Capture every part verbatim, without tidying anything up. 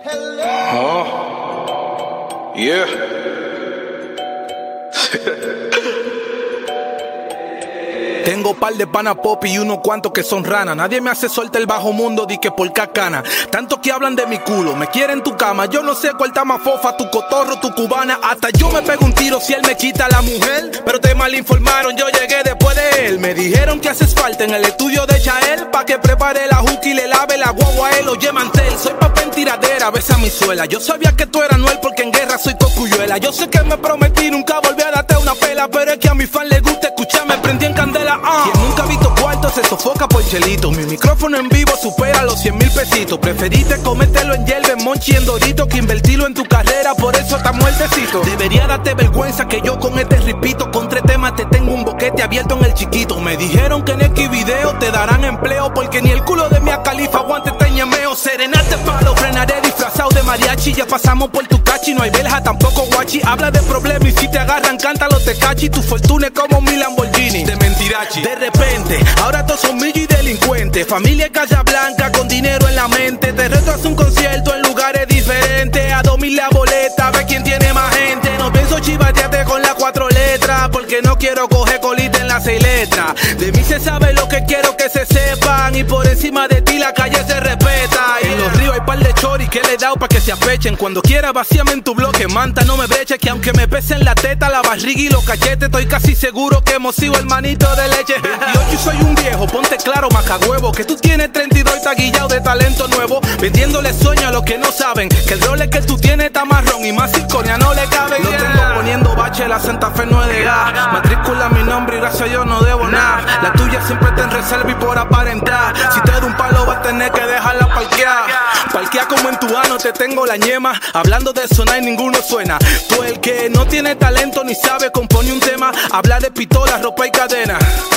Oh, yeah. Tengo par de pana pop y unos cuantos que son ranas. Nadie me hace suelta el bajo mundo, di que por cacana. Tanto que hablan de mi culo, me quieren tu cama. Yo no sé cuál está más fofa, tu cotorro, tu cubana. Hasta yo me pego un tiro si él me quita la mujer. Pero te malinformaron, yo llegué después de él. Me dijeron que haces falta en el estudio de Chael, pa' que prepare la juca y le lave la guagua a él. Oye mantel, soy papá en tiradera, besa mi suela. Yo sabía que tú eras Noel porque en guerra soy cocuyuela. Yo sé que me prometí nunca volver a darte una pela, pero es que a mi fan le gusta escucharme, prendí en candela. Uh. Quien nunca ha visto cuarto se sofoca por chelito. Mi micrófono en vivo supera los cien mil pesitos. Preferiste comértelo en hierba, en monchi, en dorito, que invertirlo en tu carrera, por eso está muertecito. Debería darte vergüenza que yo con este ripito, con tres temas te tengo un boquete abierto en el chiquito. Me dijeron que en X video te darán empleo, porque ni el culo de Mia Khalifa aguante este ñemeo. Serenate palo, frenaré disfrazado de mariachi. Ya pasamos por tu cachi, no hay belja, tampoco guachi. Habla de problemas y si te agarran, cántalo te cachi. Tu fortuna es como mi Lamborghini de mentirachi. De repente, ahora todos son millos y delincuentes. Familia en Casa Blanca con dinero en la mente. Te reto a hacer un concierto en lugares diferentes. A dos mil la boleta, a ver quién tiene más gente. No pienso chivatearte con las cuatro letras, porque no quiero coger colita en las seis letras. De mí se sabe lo que quiero que se sepan, y por encima de ti la calle se respeta. Yeah. En los ríos hay par de choris que le he dado pa' que se apechen. Cuando quiera vacíame en tu bloque, manta, no me breche. Que aunque me pesen la teta, la barriga y los cachetes, estoy casi seguro que hemos sido hermanito de leche. veintiocho y soy un viejo, ponte claro, macahuevo, que tú tienes treinta y dos y estás guillado de talento nuevo. Vendiéndole sueño a los que no saben que el rol es que tú tienes está marrón y más circonia no le cabe. Lo tengo poniendo bache, la Santa Fe no es de gas. Matrícula mi nombre y gracias a Dios no debo nada. La tuya siempre está en reserva y por aparentar. Si te doy un palo vas a tener que dejarla parquear. Parquear como en tu ano te tengo la ñema. Hablando de sonar ninguno suena. Tú el que no tiene talento ni sabe compone un tema. Habla de pistola, ropa y cadena.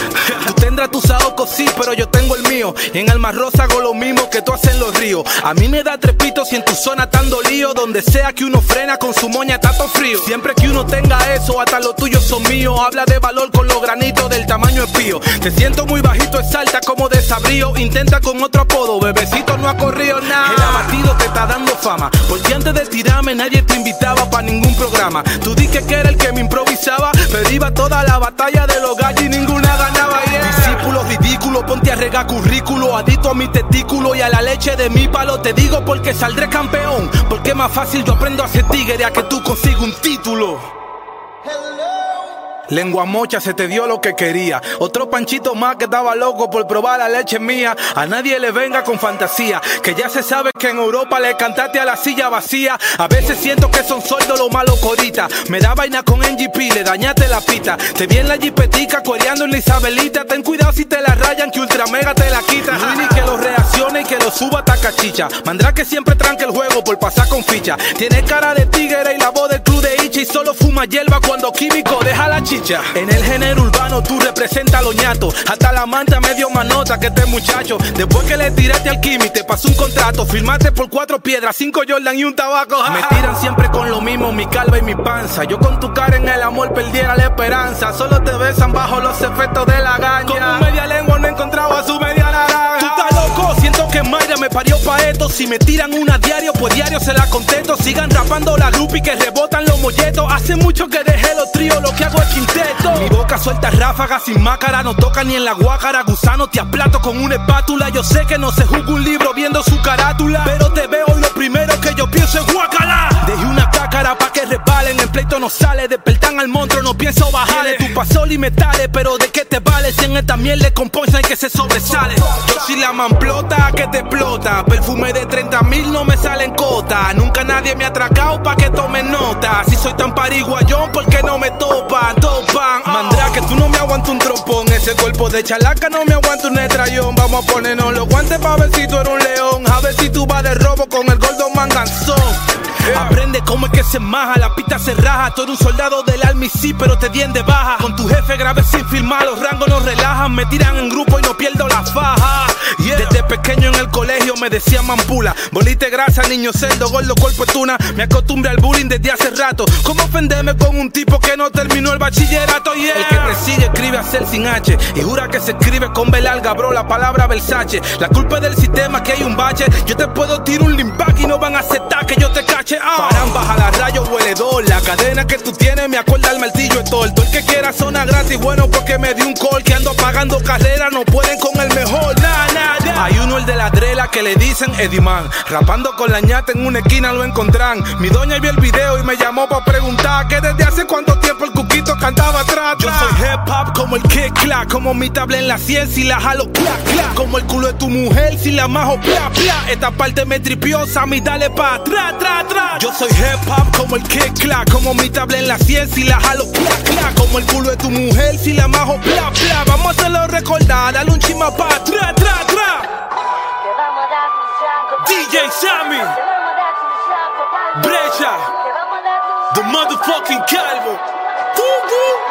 Tú tendrás tus ahocos sí, pero yo tengo el mío. Y en Alma Rosa hago lo mismo que tú haces en los ríos. A mí me da tres pitos y en tu zona tan dolido. Donde sea que uno frena con su moña está todo frío. Siempre que uno tenga eso, hasta los tuyos son míos. Habla de valor con los granitos del tamaño espío. Te siento muy bajito, exalta como desabrío. Intenta con otro apodo, bebecito no ha corrido nada. El abatido te está dando fama, porque antes de tirarme nadie te invitaba pa' ningún programa. Tú di que era el que me improvisaba, pero iba toda la batalla de los gallos y ninguna ganaba. Yeah. Discípulo ridículo, ponte a regar currículo. Adicto a mi testículo y a la leche de mi palo. Te digo porque saldré campeón, porque es más fácil yo aprendo a ser tigre a que tú consigas un título. Lengua mocha, se te dio lo que quería. Otro panchito más que estaba loco por probar la leche mía. A nadie le venga con fantasía, que ya se sabe que en Europa le cantaste a la silla vacía. A veces siento que son sordos los malos coritas. Me da vaina con N G P, le dañaste la pista. Te vi en la jipetica coreando en la Isabelita. Ten cuidado si te la rayan, que Ultra Mega te la quita. Luini que lo reaccione y que lo suba hasta cachicha. Mandrá que siempre tranque el juego por pasar con ficha. Tiene cara de tigre y la voz del club de Icha. Y solo fuma hierba cuando químico deja la chicha. En el género urbano tú representas a los ñatos. Hasta la manta me dio más nota que este muchacho. Después que le tiraste al Kimi te pasó un contrato. Firmaste por cuatro piedras, cinco Jordan y un tabaco. Me tiran siempre con lo mismo, mi calva y mi panza. Yo con tu cara en el amor perdiera la esperanza. Solo te besan bajo los efectos de la gaña. Con un media lengua no he encontrado a su media naranja. Tú estás loco, siento que Mayra me parió pa' esto. Si me tiran una diario, pues diario se la contesto. Sigan rapando la lupi que rebotan los molletos. Hace mucho que dejé los tríos, lo que hago es quinteto. Mi boca suelta ráfagas sin máscara, no toca ni en la guácara. Gusano te aplato con una espátula. Yo sé que no se juzga un libro viendo su carátula, pero te veo y lo primero que yo pienso es guácala. Dejé una cácara pa' que resbalen, el pleito no sale. Despertan al monstruo, no pienso bajarle. Tu pasó y metales, pero ¿de qué te vale? Si en esta miel le componen y que se sobresale. Yo soy la manplota que te explota. Perfume de treinta mil no me sale en cota. Nunca nadie me ha atracado pa' que tome nota. Si soy tan pariguayón, ¿por qué no me topan? Topan. Mandrá que tú no me aguantas un trompón. Ese cuerpo de chalaca no me aguanta un estrellón. Vamos a ponernos los guantes pa' ver si tú eres un león. A ver si tú vas de robo con el gordo manganzón. Aprende cómo es que se maja, la pista se raja. Tú eres un soldado del Army, sí, pero te dien de baja. Con tu jefe grave sin firmar, los rangos no relajan. Me tiran en grupo y no pierdo la faja. Yeah. Desde pequeño en el colegio me decían mampula, bolite grasa, niño cerdo, gordo, cuerpo de tuna. Me acostumbré al bullying desde hace rato. ¿Cómo ofenderme con un tipo que no terminó el bachillerato? Yeah. El que te sigue escribe a ser sin H y jura que se escribe con B larga, bro, la palabra Versace. La culpa es del sistema, que hay un bache. Yo te puedo tirar un limbag y no van a aceptar que yo te cache. Ah. Paran, baja la rayo, hueledor. La cadena que tú tienes me acuerda al martillo de torto. El que quiera zona gratis, bueno, porque me di un call. Que ando pagando carrera, no pueden con el mejor. Nah, nah, nah. Hay uno, el de la drela, que le dicen Ediman. Rapando con la ñata en una esquina lo encontrán. Mi doña vio el video y me llamó para preguntar que desde hace cuánto tiempo el cuquito cantaba atrás. Yo soy hip hop como el kick clack, como mi tabla en la ciencia y la jalo clac clac, como el culo de tu mujer si la majo bla bla. Esta parte me tripiosa, mi dale pa' atrás, atrás, atrás. Yo soy hip hop como el kick clack, como mi tabla en la ciencia y la jalo clac clac, como el culo de tu mujer si la majo bla bla. Vamos a hacerlo recordar, dale un chima pa' atrás, atrás, atrás. D J Sammy, Brecha, the motherfucking Calvo. Woo, woo.